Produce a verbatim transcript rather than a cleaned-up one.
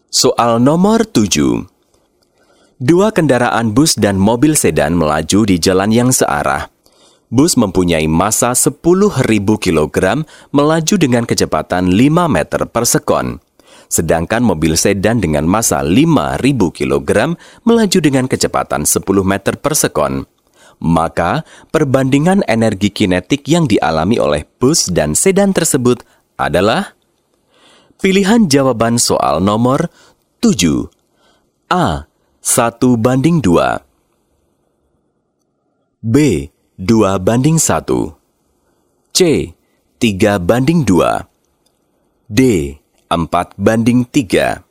Soal nomor tujuh. Dua kendaraan bus dan mobil sedan melaju di jalan yang searah. Bus mempunyai massa sepuluh ribu kilogram melaju dengan kecepatan lima meter per sekon. Sedangkan mobil sedan dengan massa lima ribu kilogram melaju dengan kecepatan sepuluh meter per sekon. Maka, perbandingan energi kinetik yang dialami oleh bus dan sedan tersebut adalah pilihan jawaban soal nomor tujuh. A. satu banding dua. B. dua banding satu. C. tiga banding dua. D. empat banding tiga.